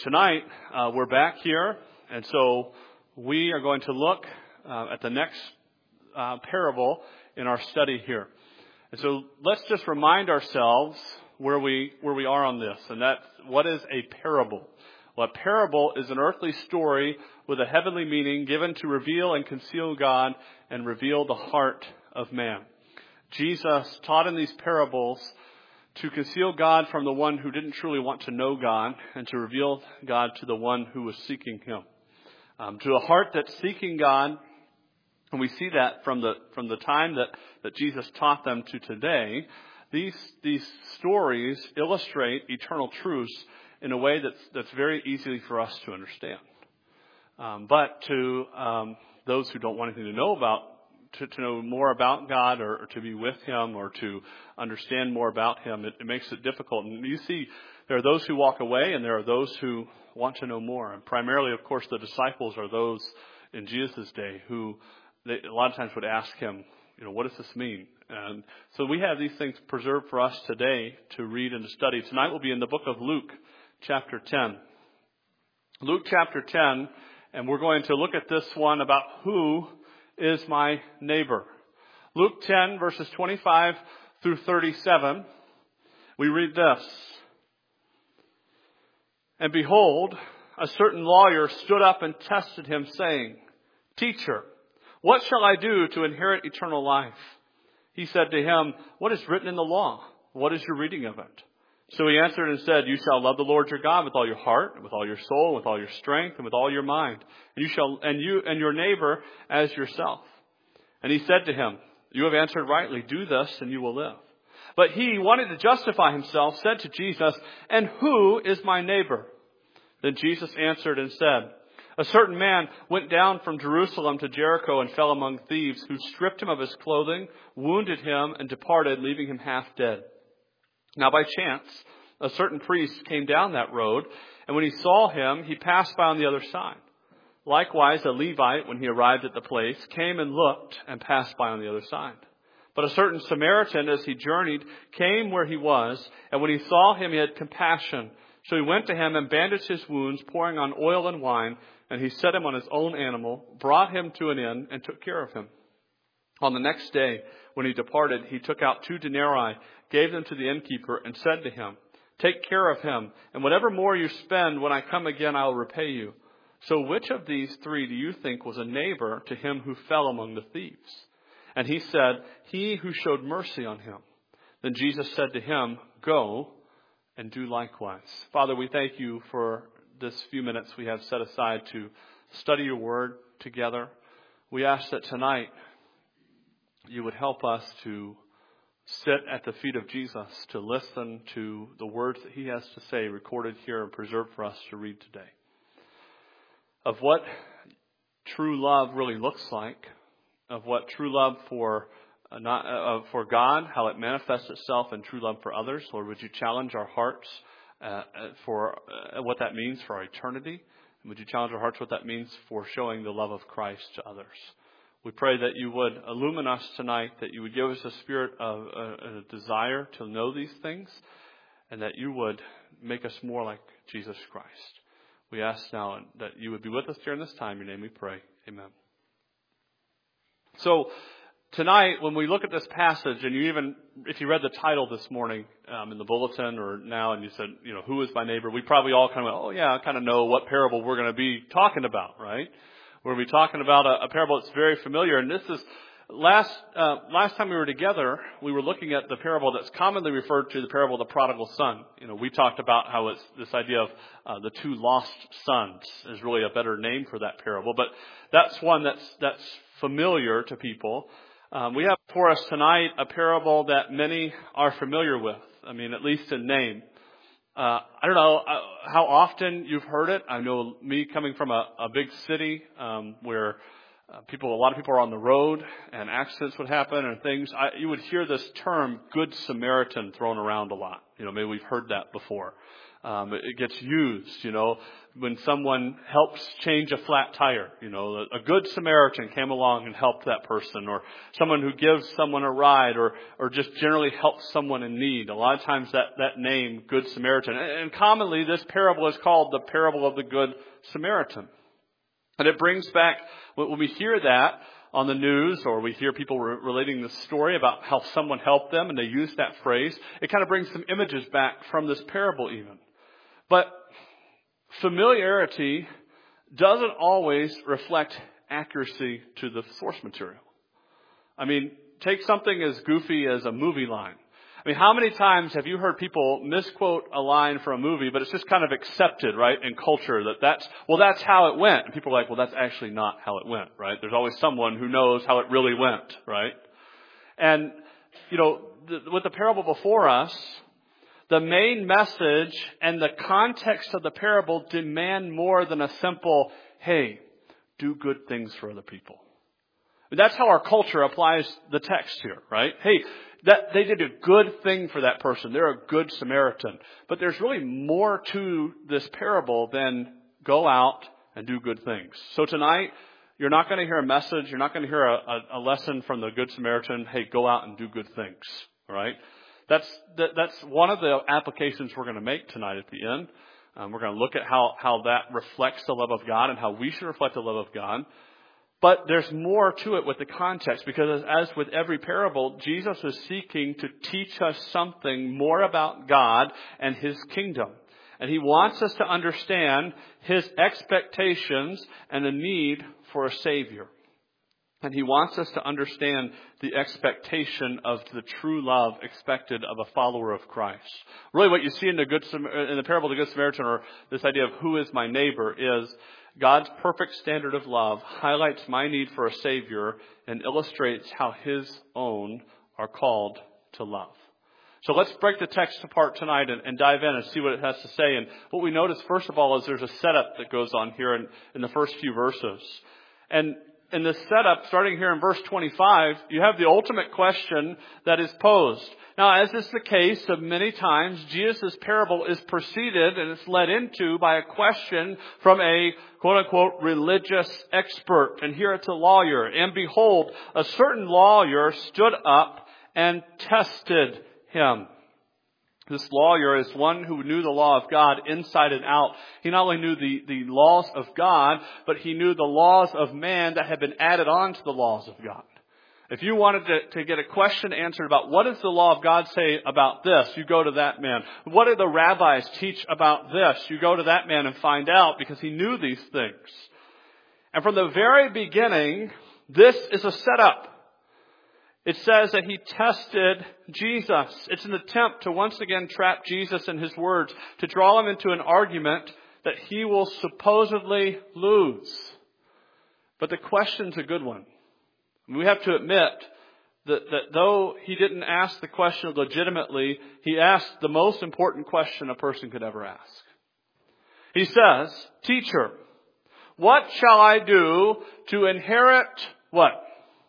Tonight, we're back here, and so we are going to look at the next parable in our study here. And so let's just remind ourselves where we are on this, and that's what is a parable. Well, a parable is an earthly story with a heavenly meaning given to reveal and conceal God and reveal the heart of man. Jesus taught in these parables to conceal God from the one who didn't truly want to know God, and to reveal God to the one who was seeking Him. To a heart that's seeking God, and we see that from the time that Jesus taught them to today. These stories illustrate eternal truths in a way that's very easy for us to understand. But to those who don't want anything to know about, to know more about God or to be with Him or to understand more about Him, it makes it difficult. And you see, there are those who walk away and there are those who want to know more. And primarily, of course, the disciples are those in Jesus' day who a lot of times would ask Him, what does this mean? And so we have these things preserved for us today to read and to study. Tonight we'll be in the book of Luke, chapter 10. Luke chapter 10, and we're going to look at this one about who is my neighbor. Luke 10, verses 25 through 37, we read this. And behold, a certain lawyer stood up and tested him, saying, Teacher, what shall I do to inherit eternal life? He said to him, What is written in the law? What is your reading of it? So he answered and said, You shall love the Lord your God with all your heart, and with all your soul, and with all your strength, and with all your mind. And you and your neighbor as yourself. And he said to him, You have answered rightly. Do this, and you will live. But he, wanting to justify himself, said to Jesus, And who is my neighbor? Then Jesus answered and said, A certain man went down from Jerusalem to Jericho and fell among thieves, who stripped him of his clothing, wounded him, and departed, leaving him half dead. Now by chance, a certain priest came down that road, and when he saw him, he passed by on the other side. Likewise, a Levite, when he arrived at the place, came and looked and passed by on the other side. But a certain Samaritan, as he journeyed, came where he was, and when he saw him, he had compassion. So he went to him and bandaged his wounds, pouring on oil and wine, and he set him on his own animal, brought him to an inn, and took care of him. On the next day, when he departed, he took out 2 denarii, gave them to the innkeeper, and said to him, Take care of him, and whatever more you spend, when I come again, I will repay you. So which of these 3 do you think was a neighbor to him who fell among the thieves? And he said, He who showed mercy on him. Then Jesus said to him, Go and do likewise. Father, we thank you for this few minutes we have set aside to study your word together. We ask that tonight you would help us to sit at the feet of Jesus, to listen to the words that he has to say, recorded here and preserved for us to read today. Of what true love really looks like, of what true love for God, how it manifests itself in true love for others. Lord, would you challenge our hearts for what that means for our eternity? And would you challenge our hearts what that means for showing the love of Christ to others? We pray that you would illumine us tonight, that you would give us a spirit of a desire to know these things, and that you would make us more like Jesus Christ. We ask now that you would be with us during this time. In your name we pray. Amen. So tonight, when we look at this passage, and if you read the title this morning in the bulletin or now, and you said, who is my neighbor? We probably all kind of went, oh yeah, I kind of know what parable we're going to be talking about, right? We're going to be talking about a parable that's very familiar. And this is, last time we were together, we were looking at the parable that's commonly referred to, the parable of the prodigal son. We talked about how it's this idea of the 2 lost sons is really a better name for that parable. But that's one that's familiar to people. We have for us tonight a parable that many are familiar with. I mean, at least in name. I don't know how often you've heard it. I know me coming from a big city where a lot of people are on the road and accidents would happen and things. You would hear this term, Good Samaritan, thrown around a lot. Maybe we've heard that before. It gets used, when someone helps change a flat tire. A good Samaritan came along and helped that person, or someone who gives someone a ride, or just generally helps someone in need. A lot of times that name, Good Samaritan. And commonly this parable is called the parable of the Good Samaritan. And it brings back, when we hear that on the news, or we hear people relating the story about how someone helped them and they use that phrase, it kind of brings some images back from this parable even. But familiarity doesn't always reflect accuracy to the source material. I mean, take something as goofy as a movie line. I mean, how many times have you heard people misquote a line from a movie, but it's just kind of accepted, right, in culture that's how it went. And people are like, well, that's actually not how it went, right? There's always someone who knows how it really went, right? And, with the parable before us, the main message and the context of the parable demand more than a simple, hey, do good things for other people. That's how our culture applies the text here, right? Hey, that they did a good thing for that person. They're a good Samaritan. But there's really more to this parable than go out and do good things. So tonight, you're not going to hear a message. You're not going to hear a lesson from the Good Samaritan. Hey, go out and do good things. All right? That's one of the applications we're going to make tonight at the end. We're going to look at how that reflects the love of God and how we should reflect the love of God. But there's more to it with the context, because as with every parable, Jesus is seeking to teach us something more about God and His kingdom. And He wants us to understand His expectations and the need for a Savior. And He wants us to understand the expectation of the true love expected of a follower of Christ. Really what you see in the parable of the Good Samaritan, or this idea of who is my neighbor, is God's perfect standard of love highlights my need for a Savior and illustrates how His own are called to love. So let's break the text apart tonight and dive in and see what it has to say. And what we notice, first of all, is there's a setup that goes on here in the first few verses. And in this setup, starting here in verse 25, you have the ultimate question that is posed. Now, as is the case of many times, Jesus' parable is preceded and it's led into by a question from a quote-unquote religious expert. And here it's a lawyer. And behold, a certain lawyer stood up and tested him. This lawyer is one who knew the law of God inside and out. He not only knew the laws of God, but he knew the laws of man that had been added on to the laws of God. If you wanted to get a question answered about what does the law of God say about this, you go to that man. What do the rabbis teach about this? You go to that man and find out, because he knew these things. And from the very beginning, this is a setup. It says that he tested Jesus. It's an attempt to once again trap Jesus in his words, to draw him into an argument that he will supposedly lose. But the question's a good one. We have to admit that though he didn't ask the question legitimately, he asked the most important question a person could ever ask. He says, "Teacher, what shall I do to inherit" what?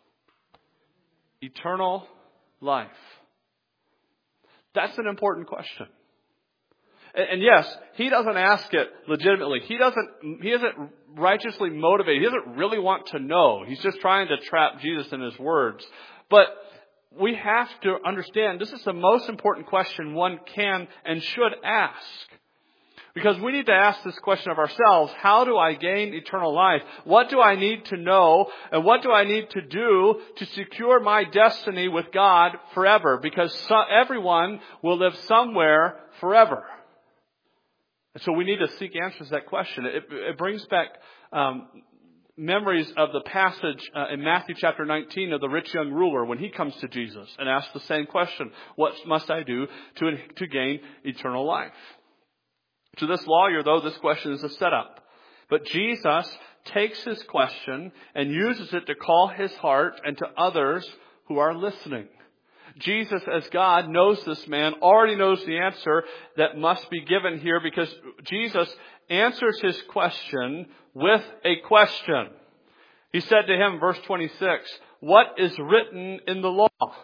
Eternal life. That's an important question. And yes, he doesn't ask it legitimately. He isn't righteously motivated. He doesn't really want to know. He's just trying to trap Jesus in his words. But we have to understand this is the most important question one can and should ask. Because we need to ask this question of ourselves: how do I gain eternal life? What do I need to know? And what do I need to do to secure my destiny with God forever? Because everyone will live somewhere forever. And so we need to seek answers to that question. It brings back memories of the passage in Matthew chapter 19 of the rich young ruler when he comes to Jesus and asks the same question: what must I do to gain eternal life? To this lawyer, though, this question is a setup. But Jesus takes his question and uses it to call his heart and to others who are listening. Jesus, as God, knows this man, already knows the answer that must be given here, because Jesus answers his question with a question. He said to him, verse 26, "What is written in the law?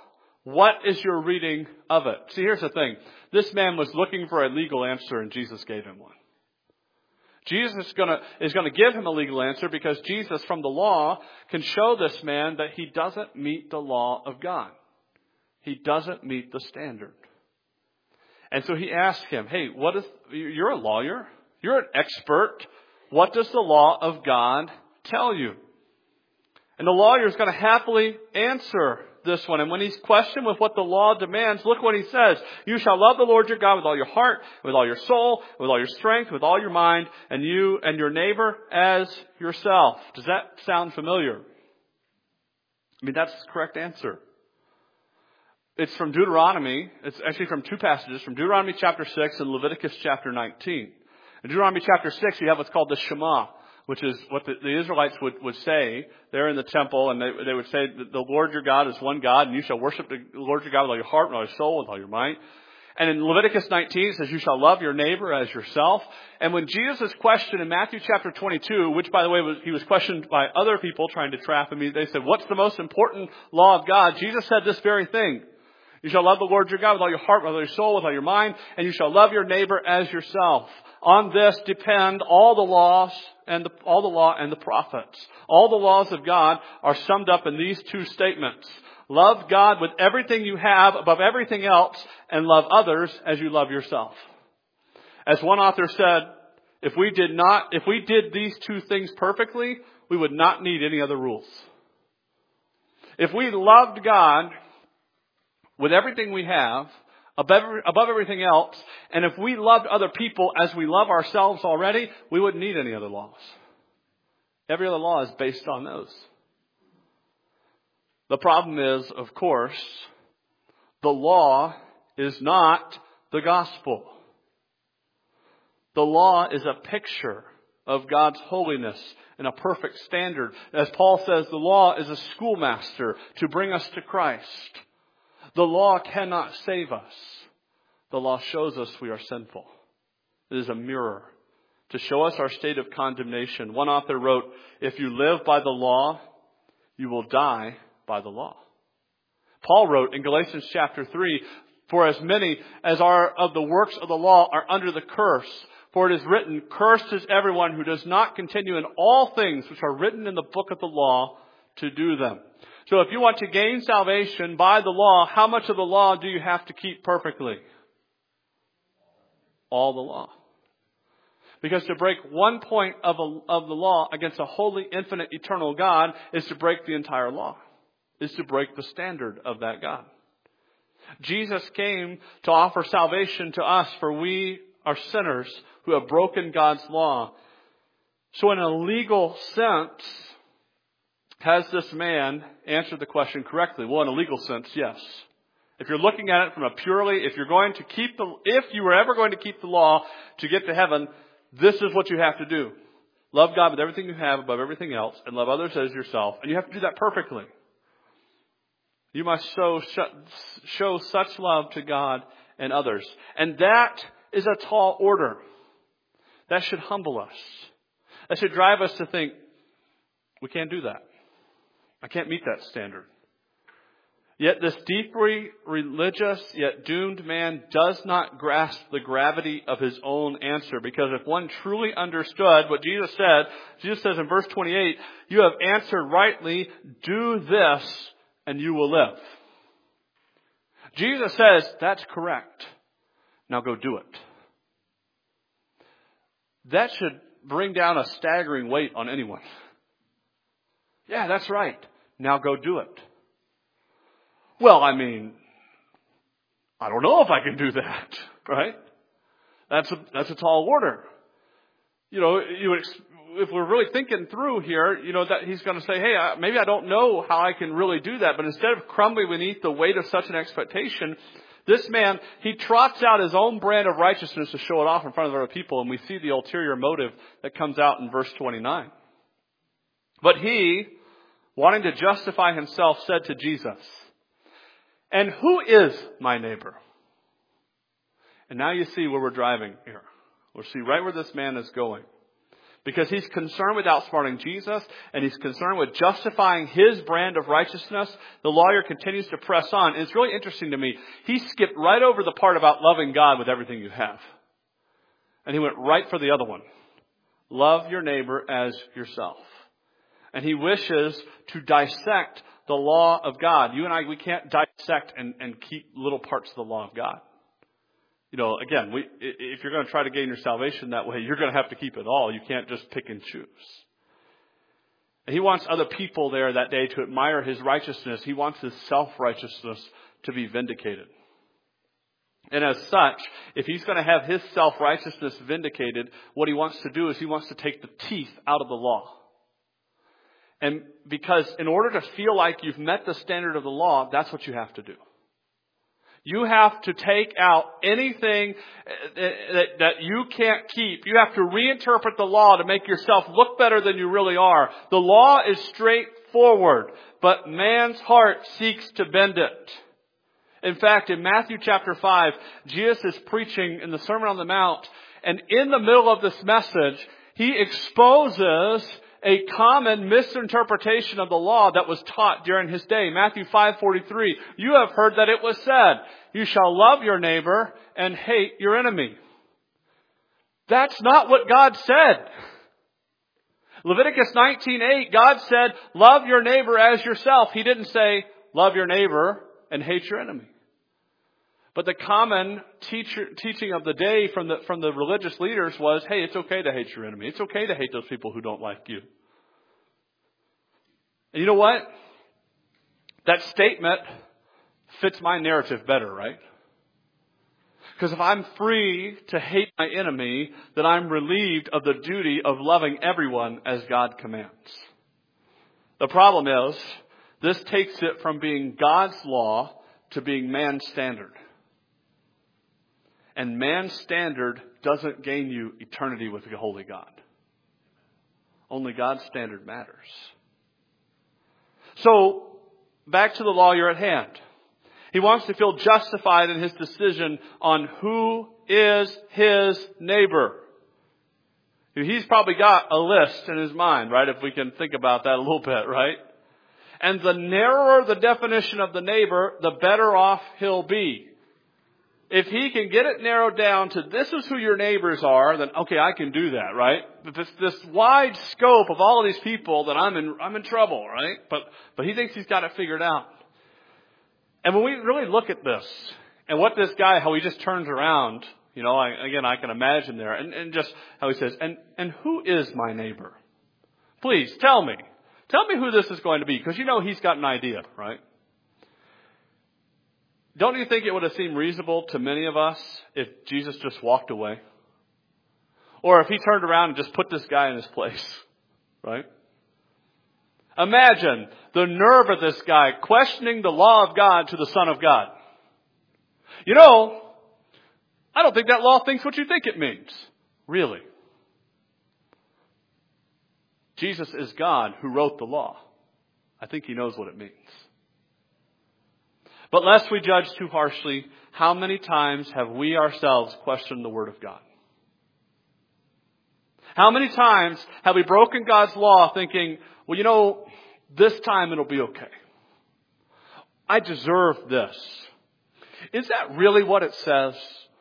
What is your reading of it? See, here's the thing. This man was looking for a legal answer, and Jesus gave him one. Jesus is going to give him a legal answer because Jesus, from the law, can show this man that he doesn't meet the law of God. He doesn't meet the standard. And so he asked him, hey, you're a lawyer. You're an expert. What does the law of God tell you? And the lawyer is going to happily answer this one. And when he's questioned with what the law demands, look what he says. You shall love the Lord your God with all your heart, with all your soul, with all your strength, with all your mind, and you and your neighbor as yourself. Does that sound familiar? I mean, that's the correct answer. It's from Deuteronomy. It's actually from two passages, from Deuteronomy chapter 6 and Leviticus chapter 19. In Deuteronomy chapter 6, you have what's called the Shema, which is what the Israelites would say there in the temple. And they would say, the Lord your God is one God, and you shall worship the Lord your God with all your heart, with all your soul, with all your might. And in Leviticus 19, it says, you shall love your neighbor as yourself. And when Jesus is questioned in Matthew chapter 22, which, by the way, he was questioned by other people trying to trap him. They said, what's the most important law of God? Jesus said this very thing. You shall love the Lord your God with all your heart, with all your soul, with all your mind, and you shall love your neighbor as yourself. On this depend all the law and the prophets. All the laws of God are summed up in these two statements. Love God with everything you have above everything else, and love others as you love yourself. As one author said, if we did these two things perfectly, we would not need any other rules. If we loved God with everything we have, above everything else, and if we loved other people as we love ourselves already, we wouldn't need any other laws. Every other law is based on those. The problem is, of course, the law is not the gospel. The law is a picture of God's holiness and a perfect standard. As Paul says, the law is a schoolmaster to bring us to Christ. The law cannot save us. The law shows us we are sinful. It is a mirror to show us our state of condemnation. One author wrote, if you live by the law, you will die by the law. Paul wrote in Galatians chapter 3, for as many as are of the works of the law are under the curse. For it is written, cursed is everyone who does not continue in all things which are written in the book of the law to do them. So if you want to gain salvation by the law, how much of the law do you have to keep perfectly? All the law. Because to break one point of the law against a holy, infinite, eternal God is to break the entire law. Is to break the standard of that God. Jesus came to offer salvation to us, for we are sinners who have broken God's law. So in a legal sense, has this man answered the question correctly? Well, in a legal sense, yes. If you're looking at it from if you were ever going to keep the law to get to heaven, this is what you have to do. Love God with everything you have above everything else, and love others as yourself. And you have to do that perfectly. You must show such love to God and others. And that is a tall order. That should humble us. That should drive us to think, we can't do that. I can't meet that standard. Yet this deeply religious yet doomed man does not grasp the gravity of his own answer. Because if one truly understood what Jesus says in verse 28, you have answered rightly, do this and you will live. Jesus says, that's correct. Now go do it. That should bring down a staggering weight on anyone. Yeah, that's right. Now go do it. Well, I mean, I don't know if I can do that, right? That's a tall order. You know, if we're really thinking through here, you know, that he's going to say, hey, maybe I don't know how I can really do that. But instead of crumbling beneath the weight of such an expectation, this man, he trots out his own brand of righteousness to show it off in front of other people. And we see the ulterior motive that comes out in verse 29. But he, wanting to justify himself, said to Jesus, and who is my neighbor? And now you see where we're driving here. We'll see right where this man is going. Because he's concerned with outsmarting Jesus, and he's concerned with justifying his brand of righteousness. The lawyer continues to press on. And it's really interesting to me. He skipped right over the part about loving God with everything you have. And he went right for the other one. Love your neighbor as yourself. And he wishes to dissect the law of God. You and I, we can't dissect and keep little parts of the law of God. Again, if you're going to try to gain your salvation that way, you're going to have to keep it all. You can't just pick and choose. And he wants other people there that day to admire his righteousness. He wants his self-righteousness to be vindicated. And as such, if he's going to have his self-righteousness vindicated, what he wants to do is he wants to take the teeth out of the law. And because in order to feel like you've met the standard of the law, that's what you have to do. You have to take out anything that you can't keep. You have to reinterpret the law to make yourself look better than you really are. The law is straightforward, but man's heart seeks to bend it. In fact, in Matthew chapter 5, Jesus is preaching in the Sermon on the Mount, and in the middle of this message, he exposes a common misinterpretation of the law that was taught during his day. Matthew 5:43, you have heard that it was said, you shall love your neighbor and hate your enemy. That's not what God said. Leviticus 19:8, God said, love your neighbor as yourself. He didn't say, love your neighbor and hate your enemy. But the common teaching of the day from the religious leaders was, hey, it's okay to hate your enemy. It's okay to hate those people who don't like you. And you know what? That statement fits my narrative better, right? Because if I'm free to hate my enemy, then I'm relieved of the duty of loving everyone as God commands. The problem is, this takes it from being God's law to being man's standard. And man's standard doesn't gain you eternity with the holy God. Only God's standard matters. So, back to the lawyer at hand. He wants to feel justified in his decision on who is his neighbor. He's probably got a list in his mind, right? If we can think about that a little bit, right? And the narrower the definition of the neighbor, the better off he'll be. If he can get it narrowed down to this is who your neighbors are, then okay, I can do that, right? But this wide scope of all of these people, then I'm in trouble, right? But he thinks he's got it figured out. And when we really look at this and what this guy, how he just turns around, I can imagine there, and just how he says, and who is my neighbor? Please tell me. Tell me who this is going to be, because he's got an idea, right? Don't you think it would have seemed reasonable to many of us if Jesus just walked away? Or if he turned around and just put this guy in his place, right? Imagine the nerve of this guy questioning the law of God to the Son of God. I don't think that law thinks what you think it means. Really? Jesus is God who wrote the law. I think he knows what it means. But lest we judge too harshly, how many times have we ourselves questioned the Word of God? How many times have we broken God's law thinking, well, this time it'll be okay. I deserve this. Is that really what it says?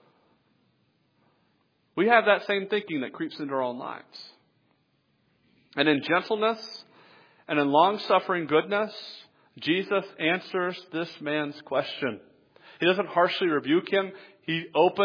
We have that same thinking that creeps into our own lives. And in gentleness and in long-suffering goodness, Jesus answers this man's question. He doesn't harshly rebuke him. He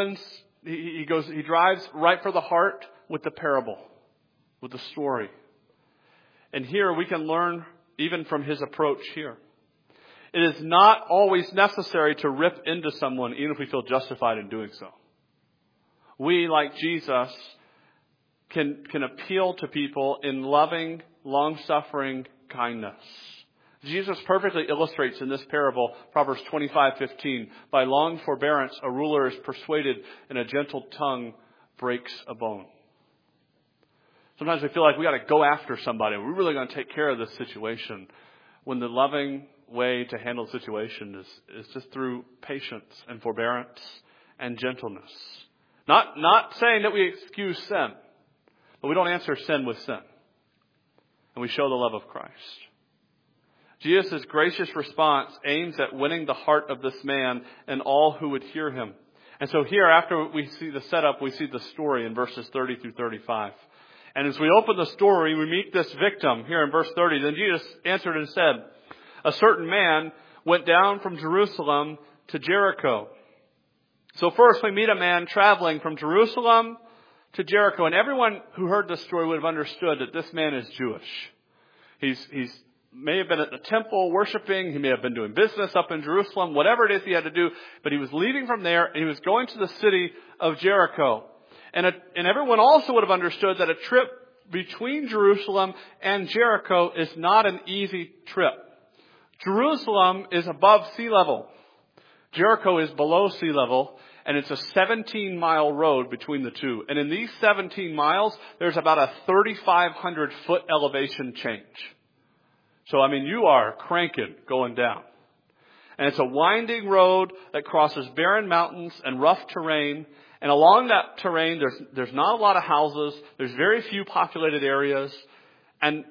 drives right for the heart with the parable, with the story. And here we can learn even from his approach here. It is not always necessary to rip into someone, even if we feel justified in doing so. We, like Jesus, can appeal to people in loving, long-suffering kindness. Jesus perfectly illustrates in this parable, Proverbs 25:15, by long forbearance a ruler is persuaded, and a gentle tongue breaks a bone. Sometimes we feel like we got to go after somebody. We're really going to take care of this situation, when the loving way to handle the situation is just through patience and forbearance and gentleness. Not saying that we excuse sin. But we don't answer sin with sin. And we show the love of Christ. Jesus' gracious response aims at winning the heart of this man and all who would hear him. And so here, after we see the setup, we see the story in verses 30 through 35. And as we open the story, we meet this victim here in verse 30. Then Jesus answered and said, a certain man went down from Jerusalem to Jericho. So first we meet a man traveling from Jerusalem to Jericho. And everyone who heard this story would have understood that this man is Jewish. He's may have been at the temple worshiping. He may have been doing business up in Jerusalem, whatever it is he had to do. But he was leaving from there and he was going to the city of Jericho. And everyone also would have understood that a trip between Jerusalem and Jericho is not an easy trip. Jerusalem is above sea level. Jericho is below sea level. And it's a 17-mile road between the two. And in these 17 miles, there's about a 3,500-foot elevation change. So, you are cranking going down. And it's a winding road that crosses barren mountains and rough terrain. And along that terrain, there's not a lot of houses. There's very few populated areas. And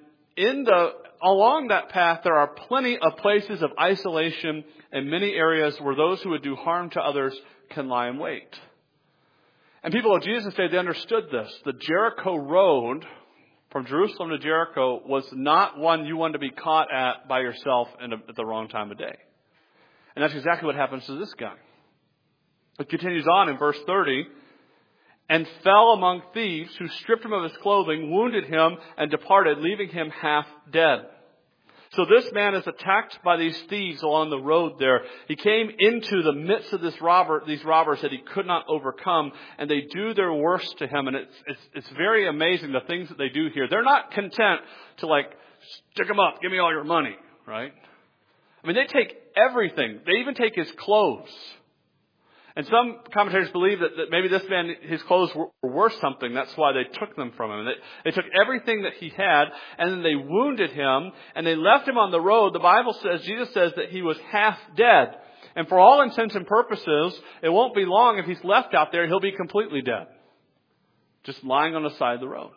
along that path, there are plenty of places of isolation and many areas where those who would do harm to others can lie in wait. And people of Jesus' day, they understood this. The Jericho road from Jerusalem to Jericho was not one you wanted to be caught at by yourself at the wrong time of day. And that's exactly what happens to this guy. It continues on in verse 30. And fell among thieves who stripped him of his clothing, wounded him, and departed, leaving him half dead. So this man is attacked by these thieves along the road there. He came into the midst of these robbers that he could not overcome, and they do their worst to him. And it's very amazing the things that they do here. They're not content to stick him up, give me all your money, right? They take everything. They even take his clothes. And some commentators believe that maybe this man, his clothes were worth something. That's why they took them from him. They took everything that he had, and then they wounded him, and they left him on the road. The Bible says, Jesus says that he was half dead. And for all intents and purposes, it won't be long if he's left out there, he'll be completely dead. Just lying on the side of the road.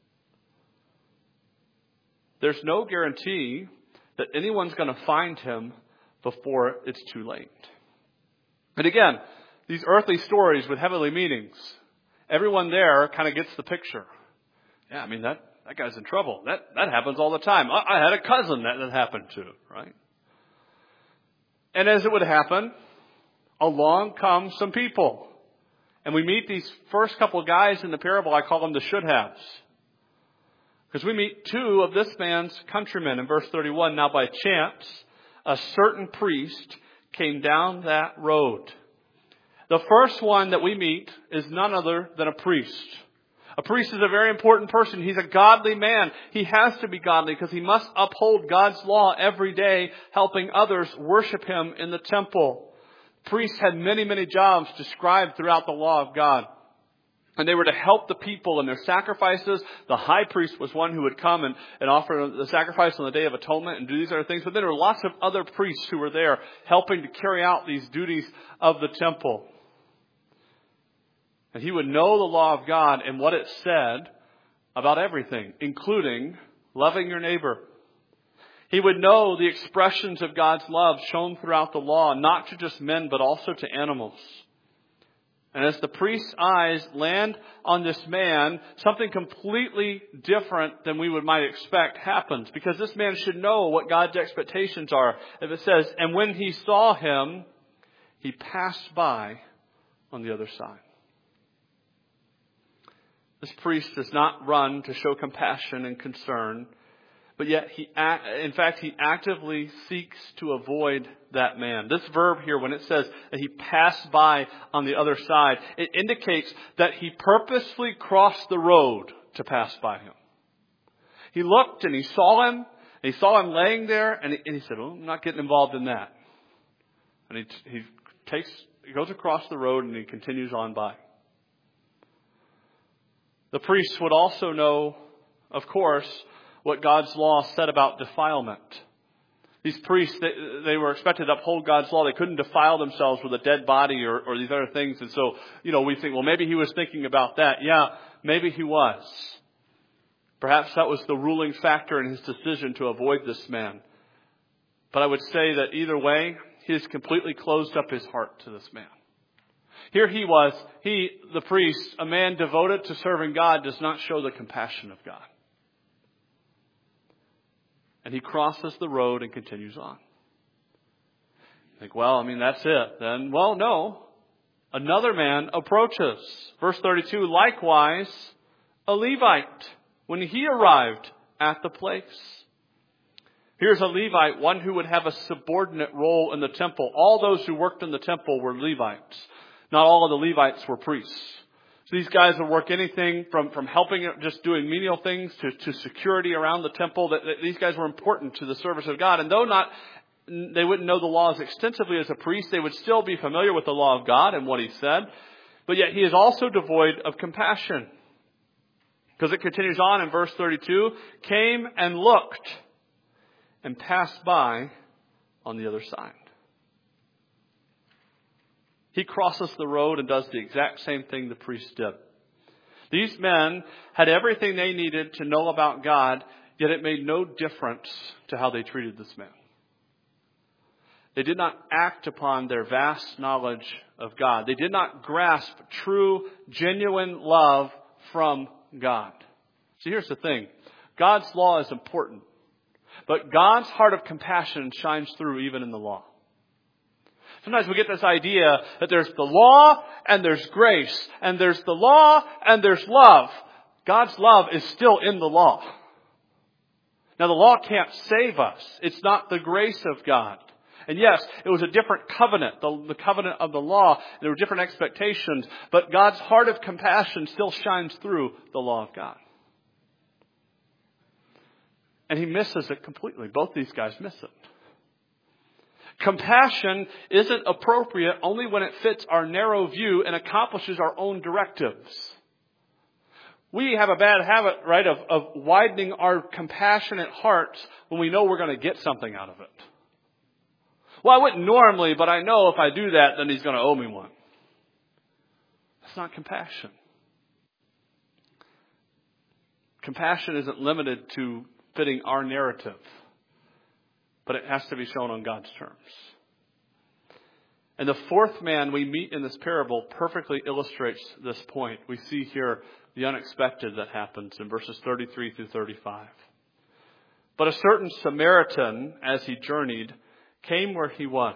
There's no guarantee that anyone's going to find him before it's too late. And again, these earthly stories with heavenly meanings, everyone there kind of gets the picture. Yeah, that guy's in trouble. That happens all the time. I had a cousin that happened to, right? And as it would happen, along come some people. And we meet these first couple of guys in the parable. I call them the should-haves. Because we meet two of this man's countrymen in verse 31. Now by chance, a certain priest came down that road. The first one that we meet is none other than a priest. A priest is a very important person. He's a godly man. He has to be godly because he must uphold God's law every day, helping others worship him in the temple. Priests had many, many jobs described throughout the law of God. And they were to help the people in their sacrifices. The high priest was one who would come and offer the sacrifice on the Day of Atonement and do these other things. But then there were lots of other priests who were there helping to carry out these duties of the temple. And he would know the law of God and what it said about everything, including loving your neighbor. He would know the expressions of God's love shown throughout the law, not to just men, but also to animals. And as the priest's eyes land on this man, something completely different than we might expect happens. Because this man should know what God's expectations are. If it says, and when he saw him, he passed by on the other side. This priest does not run to show compassion and concern. But yet, he actively seeks to avoid that man. This verb here, when it says that he passed by on the other side, it indicates that he purposely crossed the road to pass by him. He looked and he saw him, and he saw him laying there, and he said, I'm not getting involved in that. And he goes across the road and he continues on by. The priests would also know, of course, what God's law said about defilement. These priests, they were expected to uphold God's law. They couldn't defile themselves with a dead body or these other things. And so, we think, well, maybe he was thinking about that. Yeah, maybe he was. Perhaps that was the ruling factor in his decision to avoid this man. But I would say that either way, he has completely closed up his heart to this man. Here he was, the priest, a man devoted to serving God, does not show the compassion of God. And he crosses the road and continues on. You think, well, that's it. Then, well, no. Another man approaches. Verse 32, likewise, a Levite, when he arrived at the place. Here's a Levite, one who would have a subordinate role in the temple. All those who worked in the temple were Levites. Not all of the Levites were priests. So these guys would work anything from helping, just doing menial things, to security around the temple. That these guys were important to the service of God. And though they wouldn't know the law as extensively as a priest, they would still be familiar with the law of God and what he said. But yet he is also devoid of compassion. Because it continues on in verse 32, came and looked and passed by on the other side. He crosses the road and does the exact same thing the priest did. These men had everything they needed to know about God, yet it made no difference to how they treated this man. They did not act upon their vast knowledge of God. They did not grasp true, genuine love from God. See, here's the thing. God's law is important. But God's heart of compassion shines through even in the law. Sometimes we get this idea that there's the law and there's grace. And there's the law and there's love. God's love is still in the law. Now the law can't save us. It's not the grace of God. And yes, it was a different covenant, the covenant of the law. There were different expectations. But God's heart of compassion still shines through the law of God. And he misses it completely. Both these guys miss it. Compassion isn't appropriate only when it fits our narrow view and accomplishes our own directives. We have a bad habit, right, of widening our compassionate hearts when we know we're going to get something out of it. Well, I wouldn't normally, but I know if I do that, then he's going to owe me one. That's not compassion. Compassion isn't limited to fitting our narrative, but it has to be shown on God's terms. And the fourth man we meet in this parable perfectly illustrates this point. We see here the unexpected that happens in verses 33 through 35. But a certain Samaritan, as he journeyed, came where he was.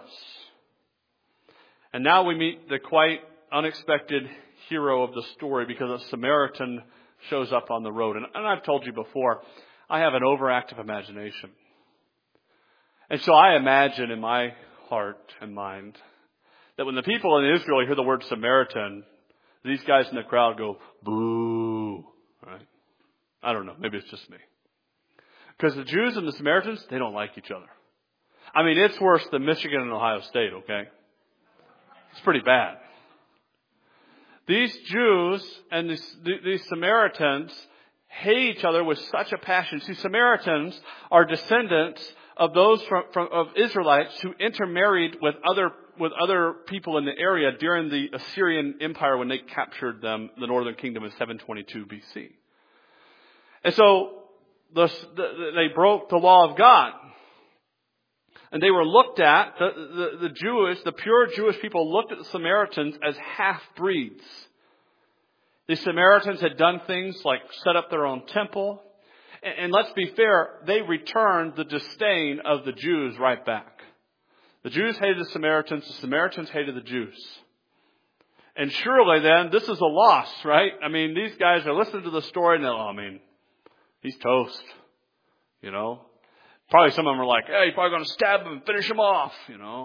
And now we meet the quite unexpected hero of the story, because a Samaritan shows up on the road. And I've told you before, I have an overactive imagination. And so I imagine in my heart and mind that when the people in Israel hear the word Samaritan, these guys in the crowd go, boo. Right? I don't know. Maybe it's just me. Because the Jews and the Samaritans, they don't like each other. It's worse than Michigan and Ohio State, okay? It's pretty bad. These Jews and these Samaritans hate each other with such a passion. See, Samaritans are descendants of those of Israelites who intermarried with other people in the area during the Assyrian Empire when they captured them, the northern kingdom, in 722 BC. And so they broke the law of God. And they were looked at, the pure Jewish people looked at the Samaritans as half-breeds. The Samaritans had done things like set up their own temple. And let's be fair, they returned the disdain of the Jews right back. The Jews hated the Samaritans hated the Jews. And surely then, this is a loss, right? These guys are listening to the story and they're, he's toast, Probably some of them are like, hey, you're probably going to stab him and finish him off,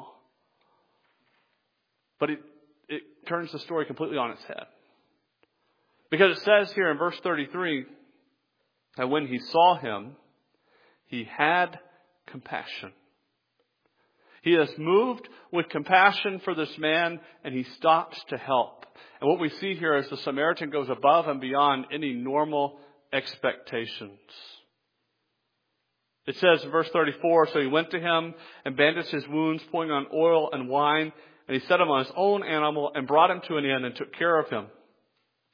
But it turns the story completely on its head. Because it says here in verse 33 that when he saw him, he had compassion. He is moved with compassion for this man, and he stops to help. And what we see here is the Samaritan goes above and beyond any normal expectations. It says in verse 34, so he went to him and bandaged his wounds, pouring on oil and wine, and he set him on his own animal and brought him to an inn and took care of him.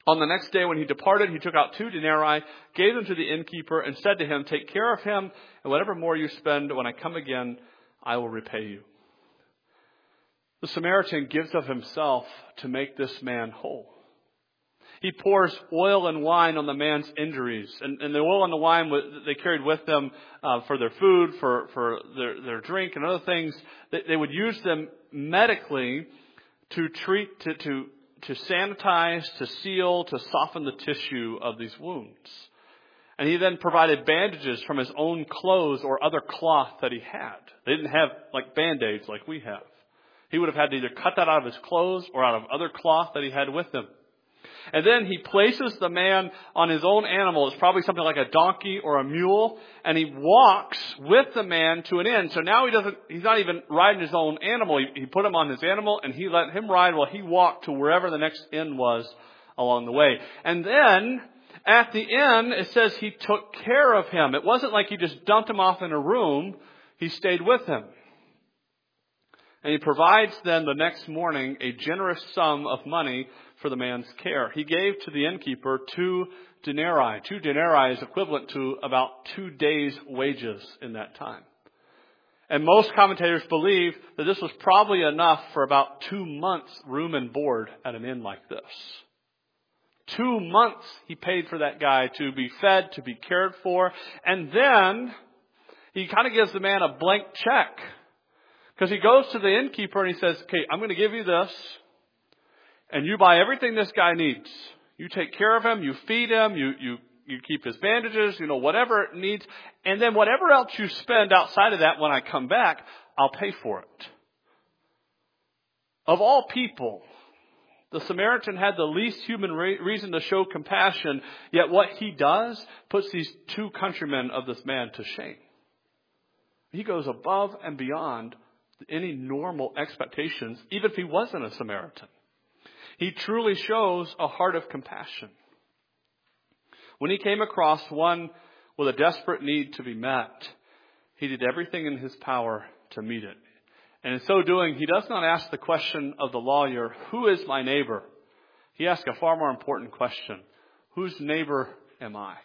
On the next day when he departed, he took out 2 denarii, gave them to the innkeeper, and said to him, take care of him, and whatever more you spend, when I come again, I will repay you. The Samaritan gives of himself to make this man whole. He pours oil and wine on the man's injuries. And the oil and the wine they carried with them for their food, for their drink, and other things. They would use them medically to treat, to sanitize, to seal, to soften the tissue of these wounds. And he then provided bandages from his own clothes or other cloth that he had. They didn't have like Band-Aids like we have. He would have had to either cut that out of his clothes or out of other cloth that he had with him. And then he places the man on his own animal. It's probably something like a donkey or a mule. And he walks with the man to an inn. So now he's not even riding his own animal. He put him on his animal and he let him ride while he walked to wherever the next inn was along the way. And then at the inn, it says he took care of him. It wasn't like he just dumped him off in a room. He stayed with him. And he provides then the next morning a generous sum of money for the man's care. He gave to the innkeeper 2 denarii. 2 denarii is equivalent to about 2 days' wages in that time. And most commentators believe that this was probably enough for about 2 months' room and board at an inn like this. 2 months he paid for that guy to be fed, to be cared for. And then he kind of gives the man a blank check. Because he goes to the innkeeper and he says, okay, I'm going to give you this. And you buy everything this guy needs. You take care of him. You feed him. You keep his bandages, whatever it needs. And then whatever else you spend outside of that when I come back, I'll pay for it. Of all people, the Samaritan had the least human reason to show compassion. Yet what he does puts these 2 countrymen of this man to shame. He goes above and beyond any normal expectations, even if he wasn't a Samaritan. He truly shows a heart of compassion. When he came across one with a desperate need to be met, he did everything in his power to meet it. And in so doing, he does not ask the question of the lawyer, who is my neighbor? He asks a far more important question. Whose neighbor am I?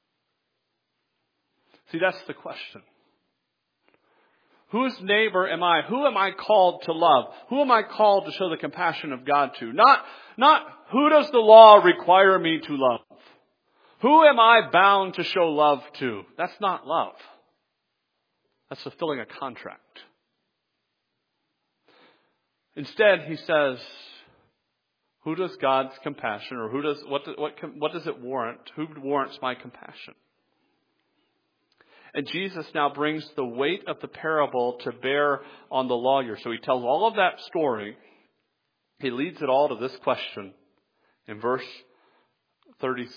See, that's the question. Whose neighbor am I? Who am I called to love? Who am I called to show the compassion of God to? Not who does the law require me to love? Who am I bound to show love to? That's not love. That's fulfilling a contract. Instead, he says, who does God's compassion, or what does it warrant? Who warrants my compassion? And Jesus now brings the weight of the parable to bear on the lawyer. So he tells all of that story. He leads it all to this question in verse 36.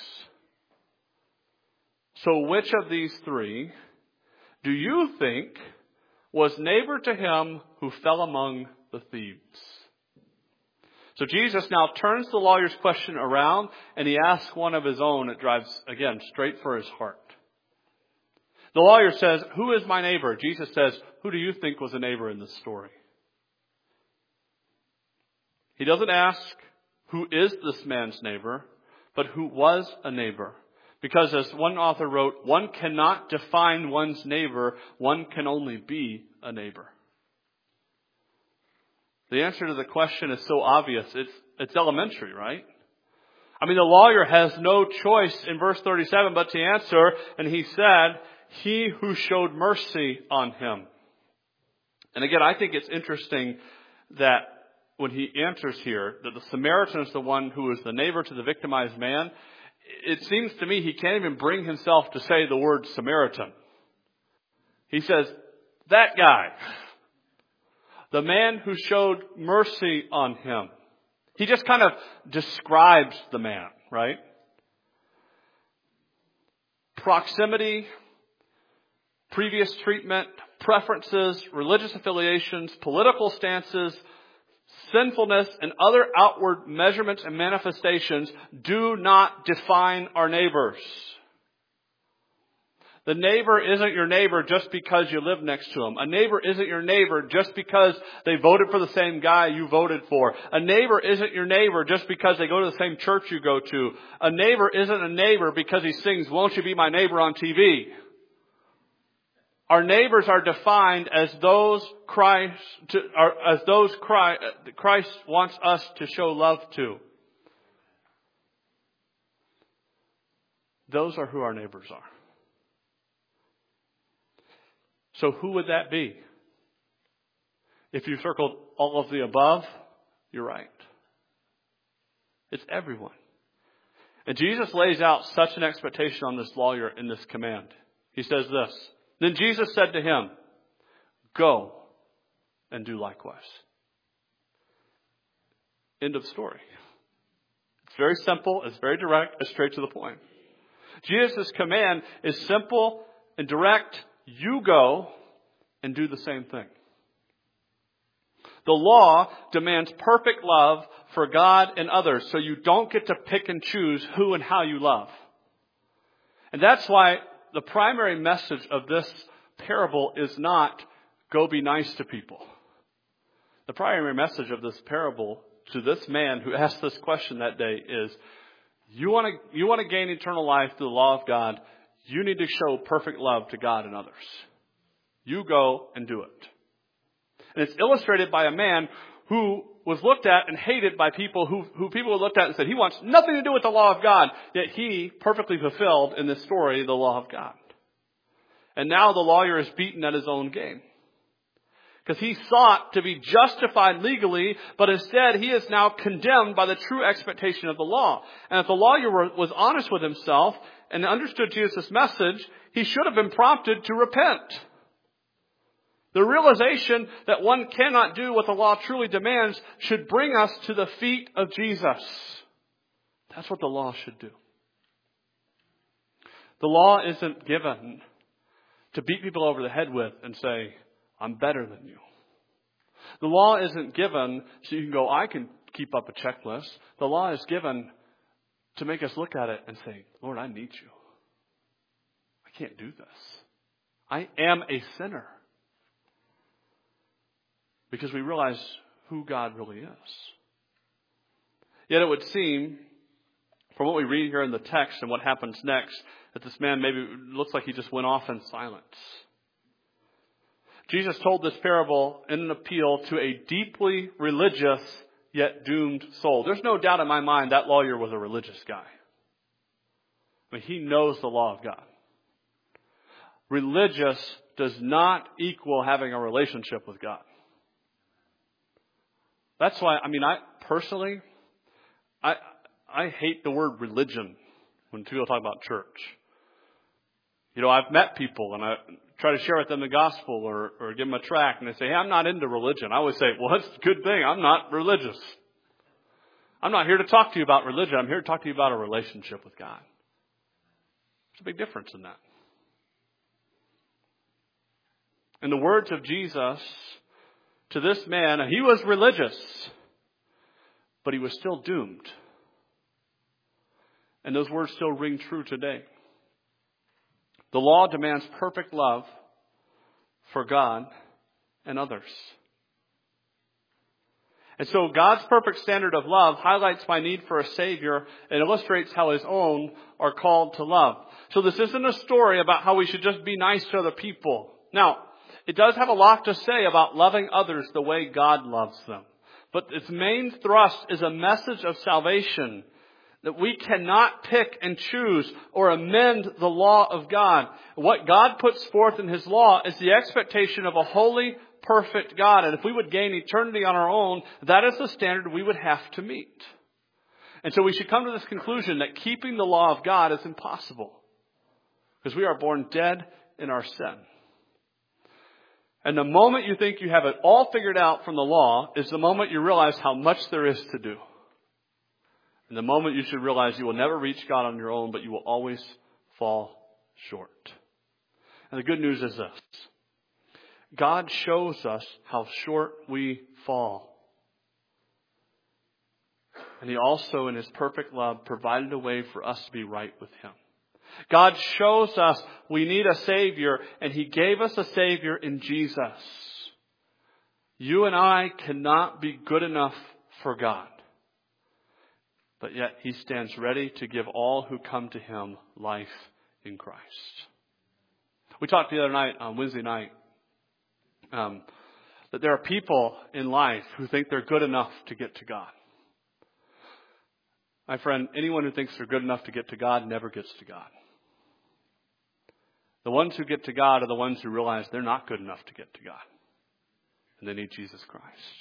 So which of these 3 do you think was neighbor to him who fell among the thieves? So Jesus now turns the lawyer's question around and he asks one of his own. It drives, again, straight for his heart. The lawyer says, who is my neighbor? Jesus says, who do you think was a neighbor in this story? He doesn't ask, who is this man's neighbor, but who was a neighbor. Because as one author wrote, one cannot define one's neighbor, one can only be a neighbor. The answer to the question is so obvious, it's elementary, right? I mean, the lawyer has no choice in verse 37 but to answer, and he said, he who showed mercy on him. And again, I think it's interesting that when he answers here, that the Samaritan is the one who is the neighbor to the victimized man. It seems to me he can't even bring himself to say the word Samaritan. He says, that guy, the man who showed mercy on him. He just kind of describes the man, right? Proximity, previous treatment, preferences, religious affiliations, political stances, sinfulness, and other outward measurements and manifestations do not define our neighbors. The neighbor isn't your neighbor just because you live next to him. A neighbor isn't your neighbor just because they voted for the same guy you voted for. A neighbor isn't your neighbor just because they go to the same church you go to. A neighbor isn't a neighbor because he sings, "Won't you be my neighbor" on TV. Our neighbors are defined as those Christ wants us to show love to. Those are who our neighbors are. So who would that be? If you circled all of the above, you're right. It's everyone. And Jesus lays out such an expectation on this lawyer in this command. He says this, "Then Jesus said to him, 'Go and do likewise.'" End of story. It's very simple, it's very direct, it's straight to the point. Jesus' command is simple and direct. You go and do the same thing. The law demands perfect love for God and others, so you don't get to pick and choose who and how you love. And that's why the primary message of this parable is not go be nice to people. The primary message of this parable to this man who asked this question that day is, you want to gain eternal life through the law of God, you need to show perfect love to God and others. You go and do it. And it's illustrated by a man who was looked at and hated by people who people looked at and said, he wants nothing to do with the law of God. Yet he perfectly fulfilled in this story the law of God. And now the lawyer is beaten at his own game. Because he sought to be justified legally, but instead he is now condemned by the true expectation of the law. And if the lawyer was honest with himself and understood Jesus' message, he should have been prompted to repent. The realization that one cannot do what the law truly demands should bring us to the feet of Jesus. That's what the law should do. The law isn't given to beat people over the head with and say, "I'm better than you." The law isn't given so you can go, "I can keep up a checklist." The law is given to make us look at it and say, "Lord, I need you. I can't do this. I am a sinner." Because we realize who God really is. Yet it would seem, from what we read here in the text and what happens next, that this man maybe looks like he just went off in silence. Jesus told this parable in an appeal to a deeply religious yet doomed soul. There's no doubt in my mind that lawyer was a religious guy. I mean, he knows the law of God. Religious does not equal having a relationship with God. That's why, I personally hate the word religion when people talk about church. I've met people and I try to share with them the gospel or give them a tract and they say, "Hey, I'm not into religion." I always say, "Well, that's a good thing. I'm not religious. I'm not here to talk to you about religion. I'm here to talk to you about a relationship with God." There's a big difference in that. In the words of Jesus to this man, he was religious, but he was still doomed. And those words still ring true today. The law demands perfect love for God and others. And so God's perfect standard of love highlights my need for a Savior and illustrates how His own are called to love. So this isn't a story about how we should just be nice to other people. Now, it does have a lot to say about loving others the way God loves them. But its main thrust is a message of salvation, that we cannot pick and choose or amend the law of God. What God puts forth in His law is the expectation of a holy, perfect God. And if we would gain eternity on our own, that is the standard we would have to meet. And so we should come to this conclusion that keeping the law of God is impossible, because we are born dead in our sin. And the moment you think you have it all figured out from the law is the moment you realize how much there is to do. And the moment you should realize you will never reach God on your own, but you will always fall short. And the good news is this: God shows us how short we fall. And He also, in His perfect love, provided a way for us to be right with Him. God shows us we need a Savior, and He gave us a Savior in Jesus. You and I cannot be good enough for God. But yet He stands ready to give all who come to Him life in Christ. We talked the other night, on Wednesday night, that there are people in life who think they're good enough to get to God. My friend, anyone who thinks they're good enough to get to God never gets to God. The ones who get to God are the ones who realize they're not good enough to get to God. And they need Jesus Christ.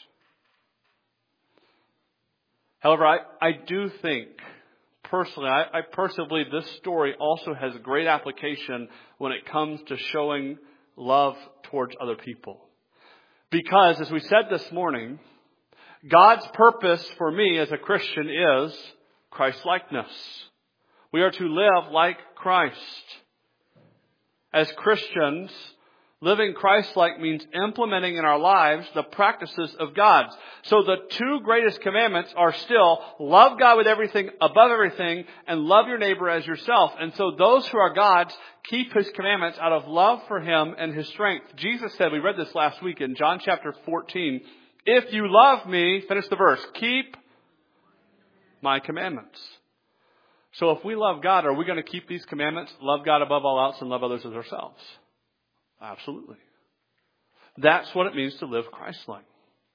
However, I do think, personally, I personally believe this story also has a great application when it comes to showing love towards other people. Because, as we said this morning, God's purpose for me as a Christian is Christ-likeness. We are to live like Christ. As Christians, living Christ-like means implementing in our lives the practices of God. So the two greatest commandments are still love God with everything, above everything, and love your neighbor as yourself. And so those who are God's keep His commandments out of love for Him and His strength. Jesus said, we read this last week in John chapter 14, if you love me, finish the verse, keep my commandments. So if we love God, are we going to keep these commandments? Love God above all else and love others as ourselves. Absolutely. That's what it means to live Christ-like.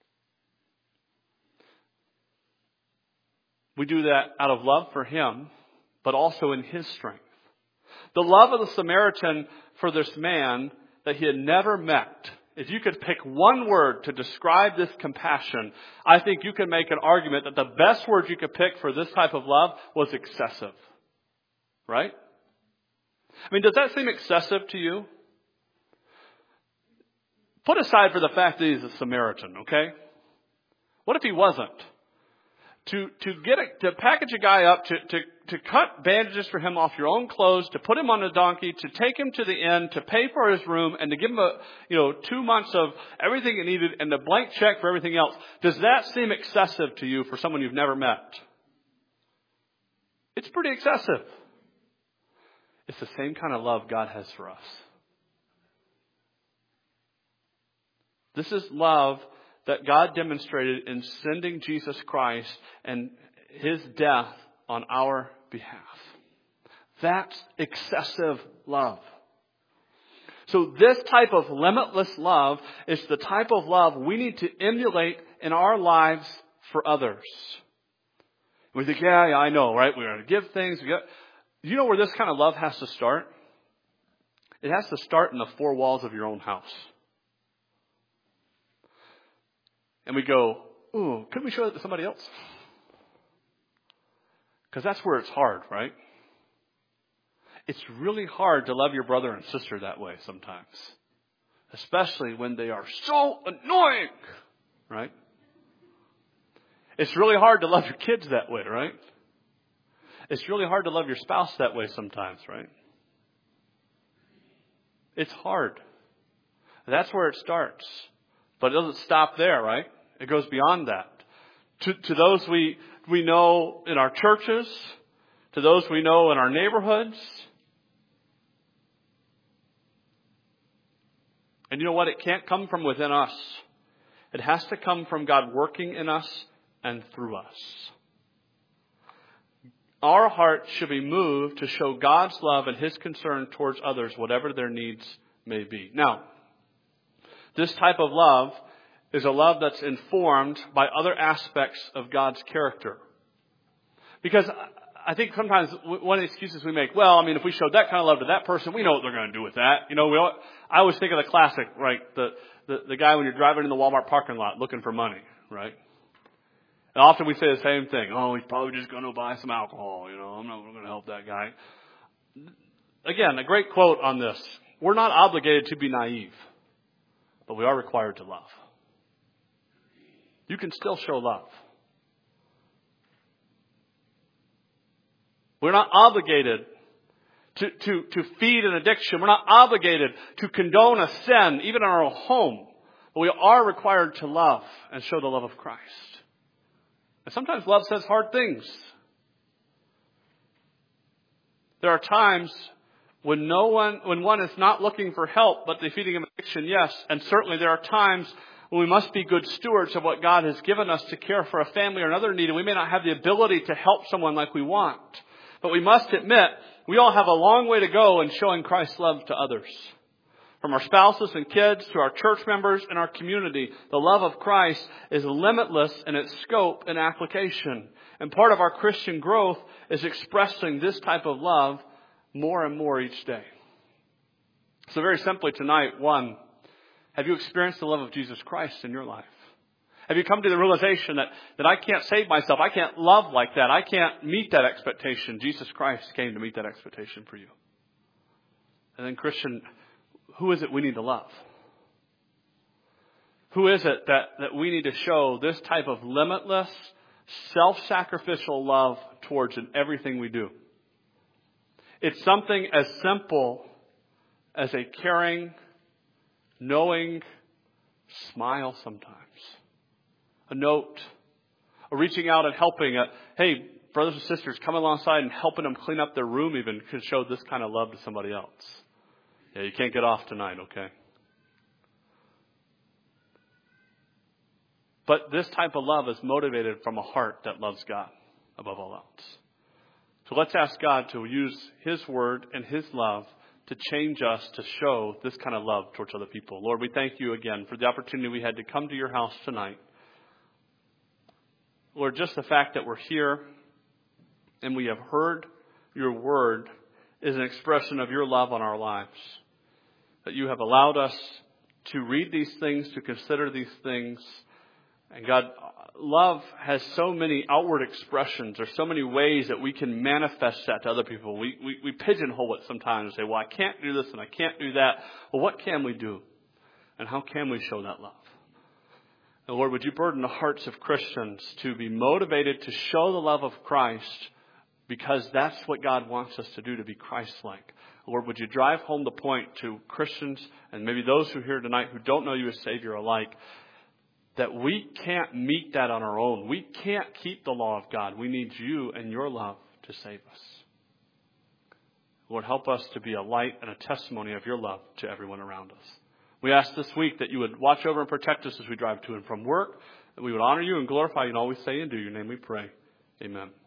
We do that out of love for Him, but also in His strength. The love of the Samaritan for this man that he had never met. If you could pick one word to describe this compassion, I think you can make an argument that the best word you could pick for this type of love was excessive. Right? I mean, does that seem excessive to you? Put aside for the fact that he's a Samaritan, okay? What if he wasn't? To package a guy up, to cut bandages for him off your own clothes, to put him on a donkey, to take him to the inn, to pay for his room, and to give him 2 months of everything he needed and a blank check for everything else. Does that seem excessive to you for someone you've never met? It's pretty excessive. It's the same kind of love God has for us. This is love that God demonstrated in sending Jesus Christ and His death on our behalf. That's excessive love. So this type of limitless love is the type of love we need to emulate in our lives for others. We think, yeah, I know, right? We're going to give things. You know where this kind of love has to start? It has to start in the four walls of your own house. And we go, ooh, couldn't we show that to somebody else? Because that's where it's hard, right? It's really hard to love your brother and sister that way sometimes. Especially when they are so annoying, right? It's really hard to love your kids that way, right? It's really hard to love your spouse that way sometimes, right? It's hard. That's where it starts. But it doesn't stop there, right? It goes beyond that. To those we know in our churches, to those we know in our neighborhoods. And you know what? It can't come from within us. It has to come from God working in us and through us. Our heart should be moved to show God's love and His concern towards others, whatever their needs may be. Now, this type of love is a love that's informed by other aspects of God's character. Because I think sometimes one of the excuses we make, well, I mean, if we showed that kind of love to that person, we know what they're going to do with that. I always think of the classic, right? The guy when you're driving in the Walmart parking lot looking for money, right? And often we say the same thing. Oh, he's probably just going to buy some alcohol. I'm not going to help that guy. Again, a great quote on this. We're not obligated to be naive, but we are required to love. You can still show love. We're not obligated to feed an addiction. We're not obligated to condone a sin, even in our own home. But we are required to love and show the love of Christ. And sometimes love says hard things. There are times When one is not looking for help but defeating addiction, yes. And certainly there are times when we must be good stewards of what God has given us to care for a family or another need. And we may not have the ability to help someone like we want. But we must admit, we all have a long way to go in showing Christ's love to others. From our spouses and kids to our church members and our community, the love of Christ is limitless in its scope and application. And part of our Christian growth is expressing this type of love more and more each day. So very simply tonight, one, have you experienced the love of Jesus Christ in your life? Have you come to the realization that I can't save myself? I can't love like that. I can't meet that expectation. Jesus Christ came to meet that expectation for you. And then Christian, who is it we need to love? Who is it that we need to show this type of limitless, self-sacrificial love towards in everything we do? It's something as simple as a caring, knowing smile sometimes. A note. A reaching out and helping. Hey, brothers and sisters, come alongside and helping them clean up their room even can show this kind of love to somebody else. Yeah, you can't get off tonight, okay? But this type of love is motivated from a heart that loves God above all else. So let's ask God to use His word and His love to change us to show this kind of love towards other people. Lord, we thank you again for the opportunity we had to come to your house tonight. Lord, just the fact that we're here and we have heard your word is an expression of your love on our lives. That you have allowed us to read these things, to consider these things. And God, love has so many outward expressions. There's so many ways that we can manifest that to other people. We pigeonhole it sometimes and say, well, I can't do this and I can't do that. Well, what can we do? And how can we show that love? And Lord, would you burden the hearts of Christians to be motivated to show the love of Christ, because that's what God wants us to do, to be Christ-like. Lord, would you drive home the point to Christians and maybe those who are here tonight who don't know you as Savior alike, that we can't meet that on our own. We can't keep the law of God. We need you and your love to save us. Lord, help us to be a light and a testimony of your love to everyone around us. We ask this week that you would watch over and protect us as we drive to and from work, that we would honor you and glorify you in all we say and do. In your name we pray. Amen.